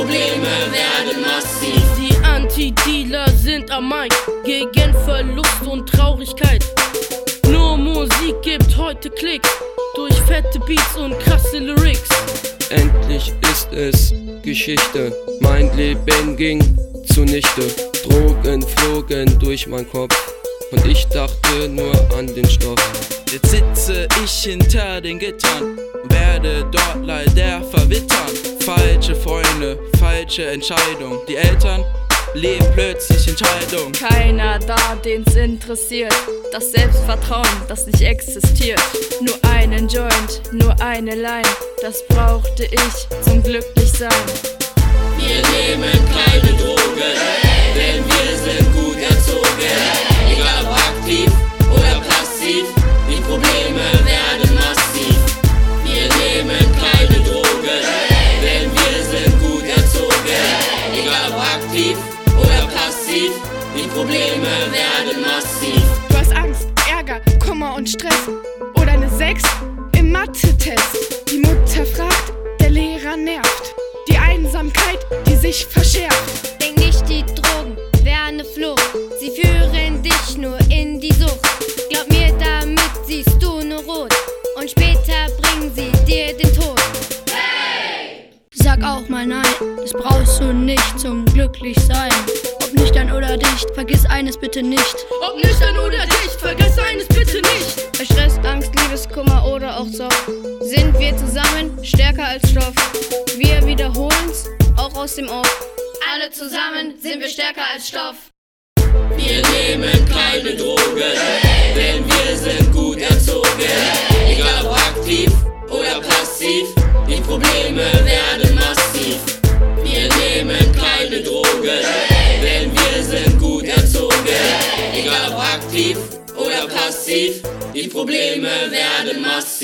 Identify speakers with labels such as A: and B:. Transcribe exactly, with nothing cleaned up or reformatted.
A: Probleme werden massiv.
B: Die Anti-Dealer sind am Mic gegen Verlust und Traurigkeit. Nur Musik gibt heute Klicks durch fette Beats und krasse Lyrics.
C: Endlich ist es Geschichte, mein Leben ging zunichte. Drogen flogen durch meinen Kopf und ich dachte nur an den Stoff.
D: Jetzt sitze ich hinter den Gittern und werde dort leider verwittern. Falsche Freunde, falsche Entscheidung. Die Eltern leben plötzlich Entscheidung.
E: Keiner da, den's interessiert. Das Selbstvertrauen, das nicht existiert. Nur einen Joint, nur eine Line. Das brauchte ich zum Glücklichsein.
A: Wir nehmen keine Drogen, denn wir sind gut erzogen. Egal ob aktiv oder passiv, die Probleme werden massiv. Wir nehmen keine Drogen, denn wir sind gut erzogen. Egal ob aktiv oder passiv, die Probleme werden massiv.
F: Du hast Angst, Ärger, Kummer und Stress oder eine sechs im Mathe-Test. Die Mutter fragt, der Lehrer nervt. Die Einsamkeit, die sich verschärft.
G: Denk nicht, die Drogen wären eine Flucht. Sie führen dich nur in die Sucht. Glaub mir, damit siehst du nur rot. Und später bringen sie dir den Tod.
H: Hey! Sag auch mal nein, das brauchst du nicht zum Glücklichsein. Ob nüchtern oder dicht, vergiss eines bitte nicht.
B: Ob nüchtern oder dicht, vergiss eines bitte nicht.
E: Bei Stress, Angst, Liebeskummer oder auch Sorg sind wir zusammen stärker als Stoff. Wir wiederholen's, auch aus dem Off.
G: Alle zusammen sind wir stärker als Stoff.
A: Wir nehmen keine Drogen, denn wir sind gut erzogen. Egal ob aktiv oder passiv, die Probleme werden massiv. Wir nehmen keine Drogen, denn wir sind gut erzogen. Egal ob aktiv oder passiv, die Probleme werden massiv.